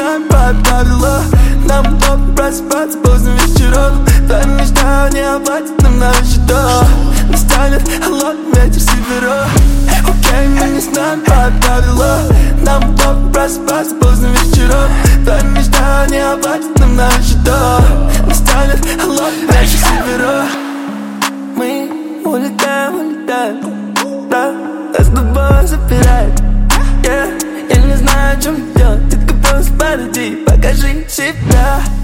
знаем правила. Нам удобно просыпаться поздно вечером. Твоя мечта не оплатит нам на счетах. Настанет холодный ветер с севера. Окей, мы не знаем правила. Нам удобно просыпаться поздно вечером. Твоя мечта не оплатит нам на счетах. Настанет холодный ветер с севера. Мы улетаем, да, нас с тобой запирает. Я не знаю, о чем делать, только просто подойди, покажи себя.